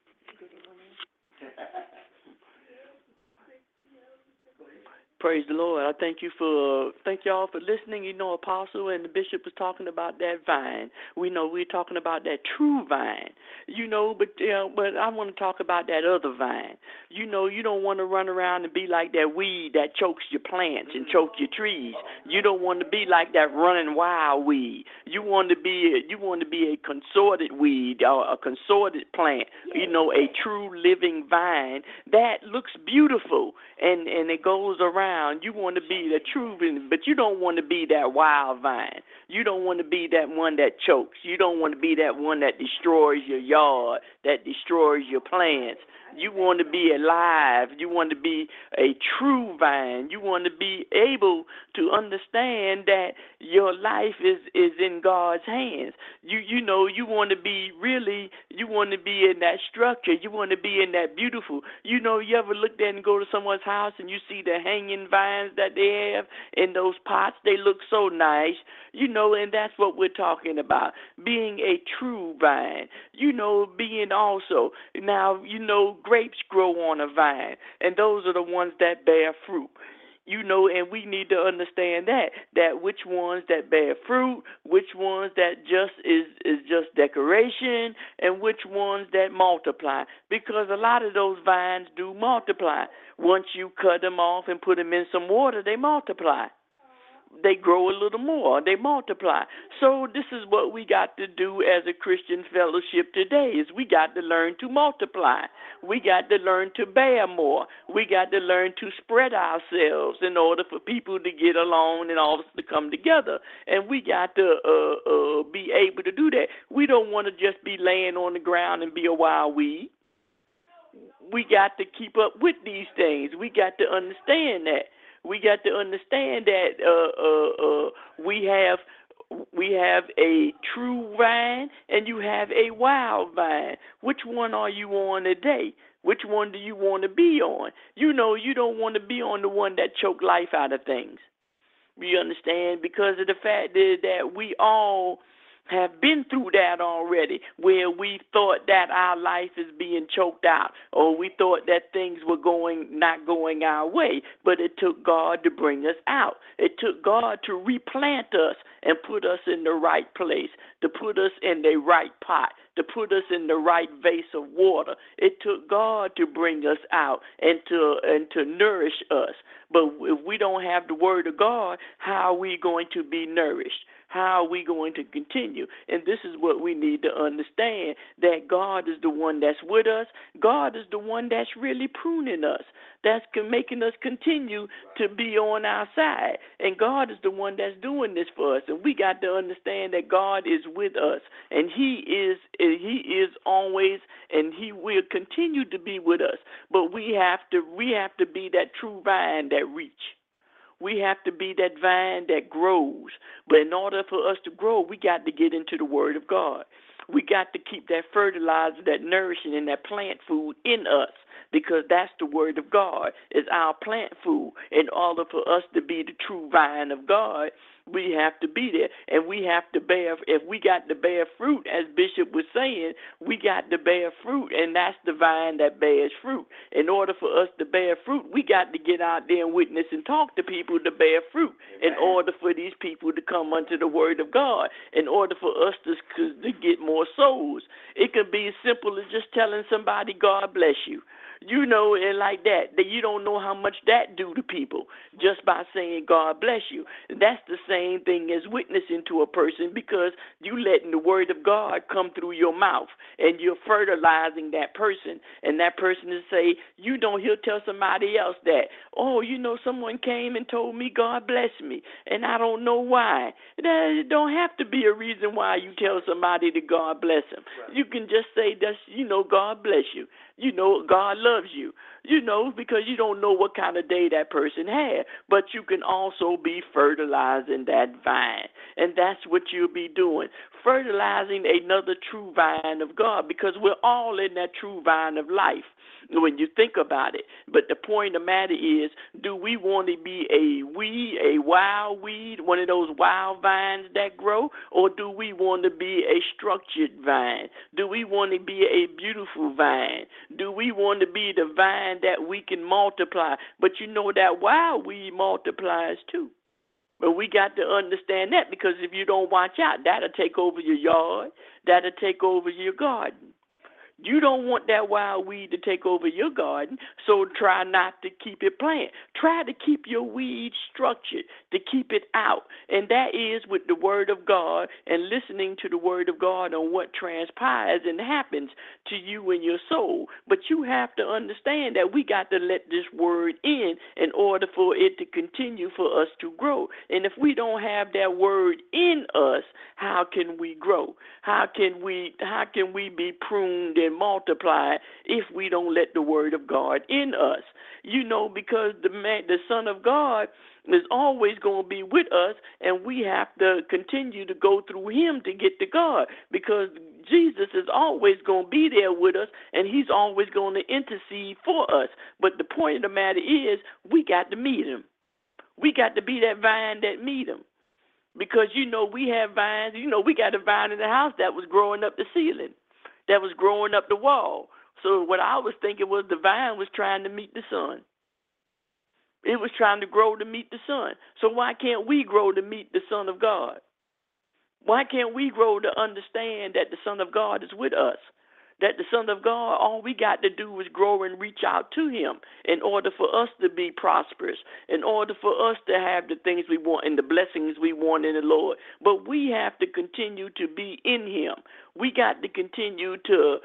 Praise the Lord. I thank y'all for listening. You know, Apostle and the Bishop was talking about that vine. We know we're talking about that true vine. You know, but I want to talk about that other vine. You know, you don't want to run around and be like that weed that chokes your plants and chokes your trees. You don't want to be like that running wild weed. You want to be a consorted weed or a consorted plant. You know, a true living vine that looks beautiful and it goes around. You want to be the true, but you don't want to be that wild vine. You don't want to be that one that chokes. You don't want to be that one that destroys your yard, that destroys your plants. You want to be alive. You want to be a true vine. You want to be able to understand that your life is in God's hands. You know, you want to be in that structure. You want to be in that beautiful. You know, you ever look there and go to someone's house and you see the hanging vines that they have in those pots? They look so nice. You know, and that's what we're talking about, being a true vine. You know, being also, now, you know, grapes grow on a vine, and those are the ones that bear fruit. You know, and we need to understand that which ones that bear fruit, which ones that just is just decoration, and which ones that multiply, because a lot of those vines do multiply. Once you cut them off and put them in some water, they multiply. They grow a little more. They multiply. So this is what we got to do as a Christian fellowship today, is we got to learn to multiply. We got to learn to bear more. We got to learn to spread ourselves in order for people to get along and all to come together. And we got to be able to do that. We don't want to just be laying on the ground and be a wild weed. We got to keep up with these things. We got to understand that. We got to understand that we have a true vine and you have a wild vine. Which one are you on today? Which one do you want to be on? You know, you don't want to be on the one that choke life out of things. You understand? Because of the fact that we all have been through that already, where we thought that our life is being choked out, or we thought that things were not going our way, but it took God to bring us out. It took God to replant us and put us in the right place, to put us in the right pot, to put us in the right vase of water. It took God to bring us out and to nourish us. But if we don't have the word of God, how are we going to be nourished? How are we going to continue? And this is what we need to understand, that God is the one that's with us. God is the one that's really pruning us, that's making us continue to be on our side. And God is the one that's doing this for us. And we got to understand that God is with us, and He is always, and He will continue to be with us. But we have to be that true vine that reach. We have to be that vine that grows. But in order for us to grow, we got to get into the Word of God. We got to keep that fertilizer, that nourishing, and that plant food in us, because that's the Word of God. It's our plant food. In order for us to be the true vine of God, we have to be there, and we have to bear. If we got to bear fruit, as Bishop was saying, we got to bear fruit, and that's the vine that bears fruit. In order for us to bear fruit, we got to get out there and witness and talk to people to bear fruit. Amen. In order for these people to come unto the Word of God, in order for us to get more souls. It could be as simple as just telling somebody, God bless you. You know, and like that you don't know how much that do to people just by saying God bless you. That's the same thing as witnessing to a person, because you letting the word of God come through your mouth, and you're fertilizing that person, and that person is say, you know, he'll tell somebody else that, oh, you know, someone came and told me God bless me, and I don't know why. There don't have to be a reason why you tell somebody that God bless them. Right. You can just say that, you know, God bless you. You know, God loves you, you know, because you don't know what kind of day that person had. But you can also be fertilizing that vine. And that's what you'll be doing, fertilizing another true vine of God, because we're all in that true vine of life when you think about it. But the point of the matter is, do we want to be a weed, a wild weed, one of those wild vines that grow, or do we want to be a structured vine? Do we want to be a beautiful vine? Do we want to be the vine that we can multiply? But you know that wild weed multiplies too. But we got to understand that, because if you don't watch out, that'll take over your yard, that'll take over your garden. You don't want that wild weed to take over your garden, so try not to keep it planted. Try to keep your weed structured, to keep it out. And that is with the word of God and listening to the word of God on what transpires and happens to you and your soul. But you have to understand that we got to let this word in order for it to continue for us to grow. And if we don't have that word in us, how can we grow? How can we be pruned and multiply if we don't let the word of God in us? You know, because the Son of God is always going to be with us, and we have to continue to go through him to get to God, because Jesus is always going to be there with us, and he's always going to intercede for us. But the point of the matter is, we got to meet him. We got to be that vine that meet him. Because, you know, we have vines. You know, we got a vine in the house that was growing up the ceiling, that was growing up the wall. So what I was thinking was the vine was trying to meet the sun. It was trying to grow to meet the sun. So why can't we grow to meet the Son of God? Why can't we grow to understand that the Son of God is with us? That the Son of God, all we got to do is grow and reach out to him in order for us to be prosperous, in order for us to have the things we want and the blessings we want in the Lord. But we have to continue to be in him. We got to continue to,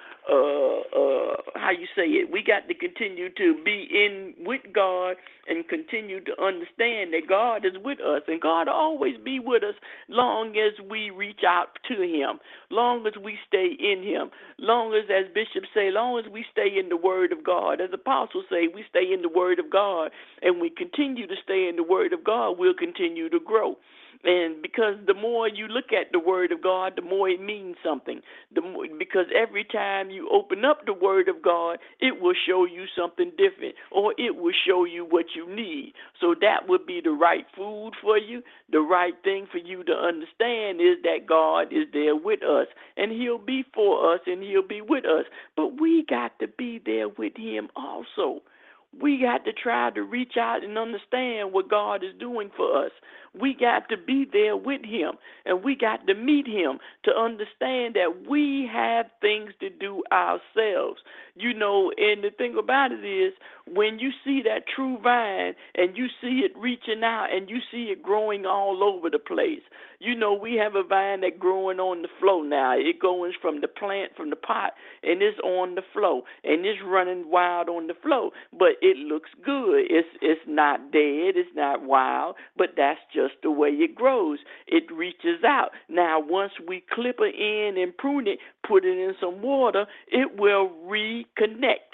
we got to continue to be in with God and continue to understand that God is with us. And God will always be with us long as we reach out to him, long as we stay in him, long as bishops say, long as we stay in the word of God. As apostles say, we stay in the word of God, and we continue to stay in the word of God, we'll continue to grow. And because the more you look at the word of God, the more it means something. Because every time you open up the word of God, it will show you something different, or it will show you what you need. So that would be the right food for you. The right thing for you to understand is that God is there with us, and he'll be for us, and he'll be with us. But we got to be there with him also. We got to try to reach out and understand what God is doing for us. We got to be there with him, and we got to meet him to understand that we have things to do ourselves. You know, and the thing about it is, when you see that true vine and you see it reaching out and you see it growing all over the place, you know, we have a vine that's growing on the floor now. It goes from the plant, from the pot, and it's on the floor, and it's running wild on the floor. But it looks good. It's not dead. It's not wild, but that's just the way it grows. It reaches out. Now, once we clip it in and prune it, put it in some water, it will reconnect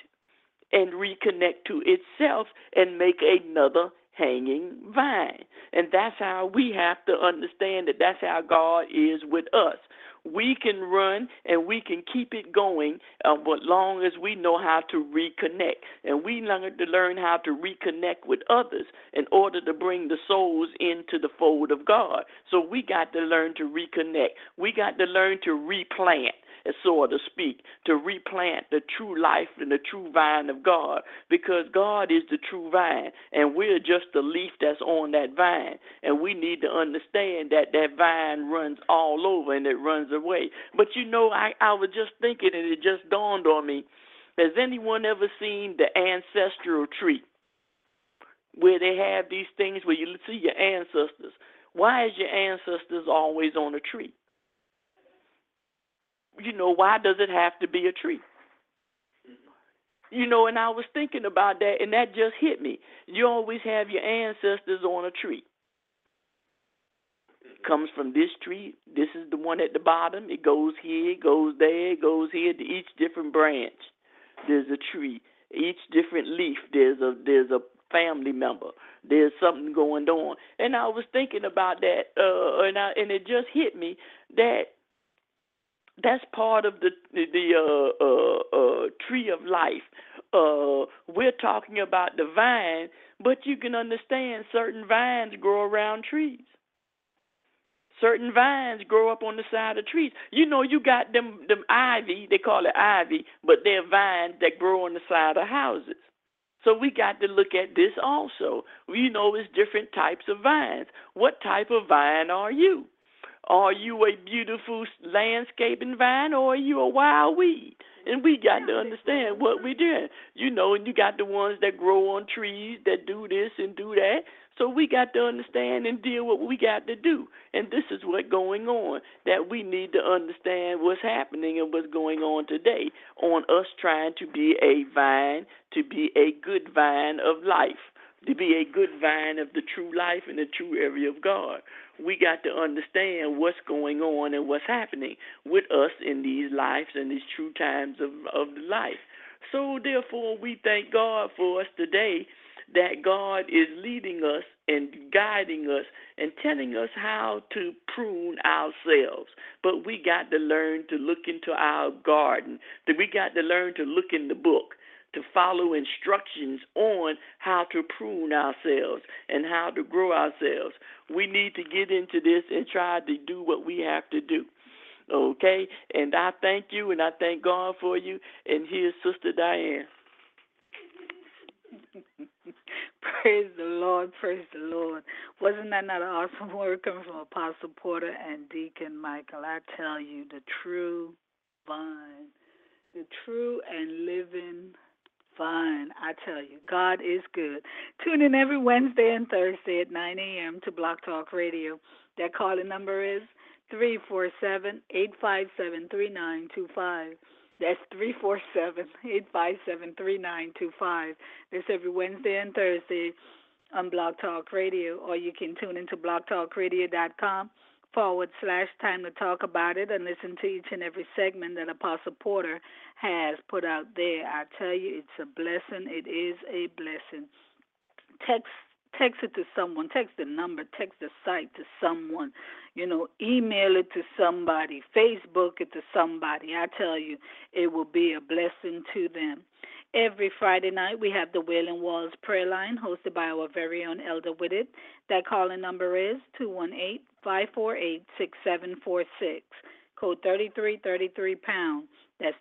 to itself and make another hanging vine. And that's how we have to understand that that's how God is with us. We can run and we can keep it going, but long as we know how to reconnect. And we learn to learn how to reconnect with others in order to bring the souls into the fold of God. So we got to learn to reconnect. We got to learn to replant, so to speak, to replant the true life and the true vine of God, because God is the true vine, and we're just the leaf that's on that vine, and we need to understand that that vine runs all over and it runs away. But you know, I was just thinking, and it just dawned on me, Has anyone ever seen the ancestral tree, where they have these things where you see your ancestors? Why is your ancestors always on a tree? Why does it have to be a tree? And I was thinking about that, and that just hit me. You always have your ancestors on a tree. It comes from this tree. This is the one at the bottom. It goes here, it goes there, it goes here. To each different branch, there's a tree. Each different leaf, there's a family member. There's something going on. And I was thinking about that, and it just hit me that that's part of the tree of life. We're talking about the vine, but you can understand certain vines grow around trees. Certain vines grow up on the side of trees. You got them ivy, they call it ivy, but they're vines that grow on the side of houses. So we got to look at this also. It's different types of vines. What type of vine are you? Are you a beautiful landscaping vine, or are you a wild weed? And we got to understand what we're doing. And you got the ones that grow on trees that do this and do that. So we got to understand and deal with what we got to do. And this is what's going on, that we need to understand what's happening and what's going on today on us trying to be a vine, to be a good vine of life, to be a good vine of the true life and the true area of God. We got to understand what's going on and what's happening with us in these lives and these true times of life. So therefore, we thank God for us today, that God is leading us and guiding us and telling us how to prune ourselves. But we got to learn to look into our garden. We got to learn to look in the book, to follow instructions on how to prune ourselves and how to grow ourselves. We need to get into this and try to do what we have to do. Okay? And I thank you, and I thank God for you. And here's Sister Diane. Praise the Lord, praise the Lord. Wasn't that not an awesome word coming from Apostle Porter and Deacon Michael? I tell you, the true vine, the true and living vine. I tell you, God is good. Tune in every Wednesday and Thursday at 9 a.m. to Block Talk Radio. That calling number is 347-857-3925. That's 347-857-3925. That's every Wednesday and Thursday on Blog Talk Radio, or you can tune into blogtalkradio.com/time to talk about it and listen to each and every segment that Apostle Porter has put out there. I tell you, it's a blessing. It is a blessing. Text it to someone. Text the number. Text the site to someone. Email it to somebody. Facebook it to somebody. I tell you, it will be a blessing to them. Every Friday night, we have the Wailing Walls Prayer Line, hosted by our very own Elder Whitted. That calling number is 218-548-6746, code 3333-pound. That's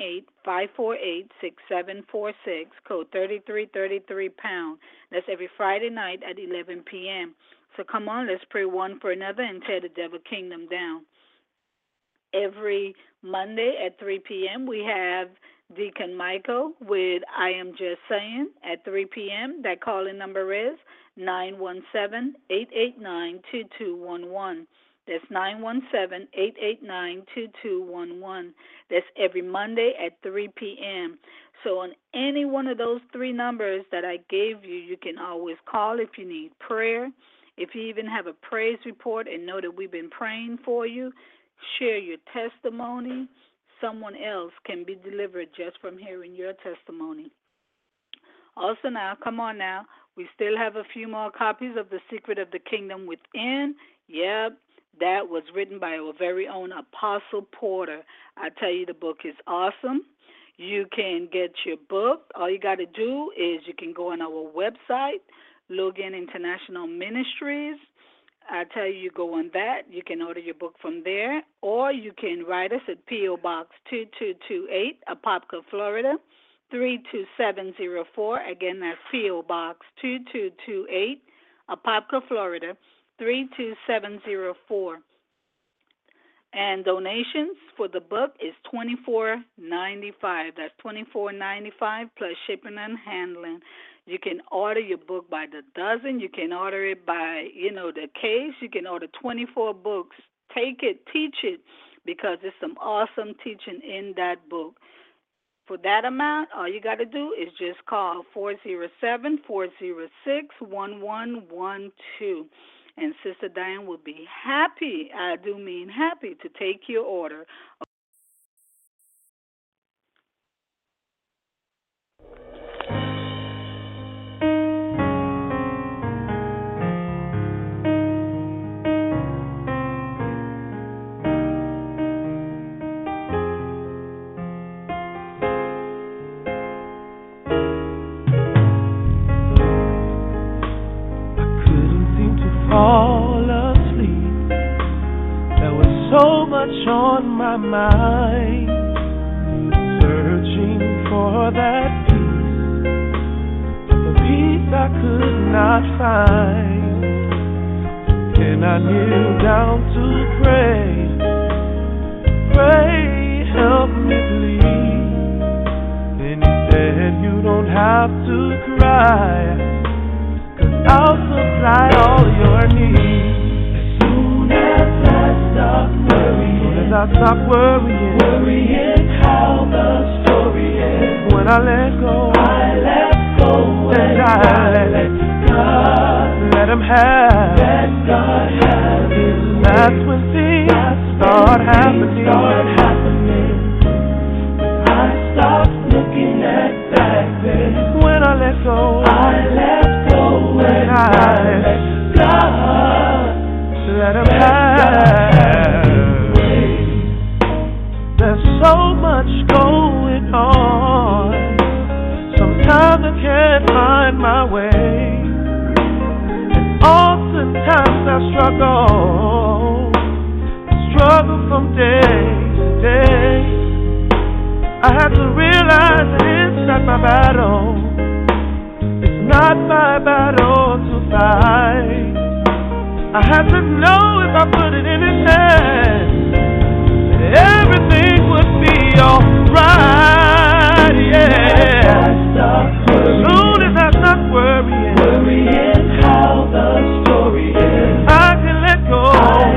218-548-6746, code 3333-pound. That's every Friday night at 11 p.m. So come on, let's pray one for another and tear the devil kingdom down. Every Monday at 3 p.m. we have Deacon Michael with I Am Just Saying at 3 p.m. That calling number is 917-889-2211. That's 917-889-2211. That's every Monday at 3 p.m. So on any one of those three numbers that I gave you, you can always call if you need prayer. If you even have a praise report and know that we've been praying for you, share your testimony. Someone else can be delivered just from hearing your testimony. Also now, come on now, we still have a few more copies of The Secret of the Kingdom Within. Yep. That was written by our very own Apostle Porter. I tell you, the book is awesome. You can get your book. All you got to do is you can go on our website, Logan International Ministries. I tell you, go on that. You can order your book from there. Or you can write us at P.O. Box 2228, Apopka, Florida, 32704. Again, that's P.O. Box 2228, Apopka, Florida, 32704. And donations for the book is $24.95. That's $24.95 plus shipping and handling. You can order your book by the dozen. You can order it by, the case. You can order 24 books. Take it, teach it, because there's some awesome teaching in that book. For that amount, all you got to do is just call 407-406-1112. And Sister Diane will be happy, I do mean happy, to take your order. Fall asleep. There was so much on my mind, searching for that peace, the peace I could not find. Then I kneeled down to pray, help me please. Then he said, you don't have to cry, I'll supply all your needs. As soon as I stop worrying how the story ends. When I let go, and I let God, let Him have. Let God have His way. That's when things start happening. When I stop looking at back then. When I let go, when I let God, let Him have. There's so much going on. Sometimes I can't find my way, and oftentimes I struggle from day to day. I have to realize that it's not my battle. Not my battle to fight. I have to know if I put it in His hands, that everything would be alright, yeah. As soon as I stop worrying how the story ends, I can let go.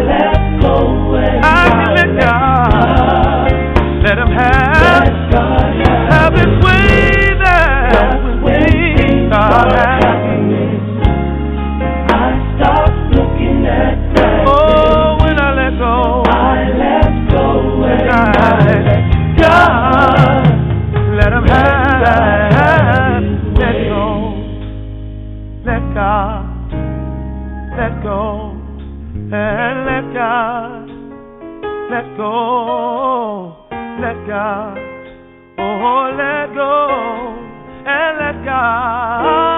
I can let God. Let Him have His way there. Start happening. I stop looking at that. Oh, when I let go, when I let God, let Him have. Let go, let God, let go, and let God, let go, let God, oh, let go. And let God.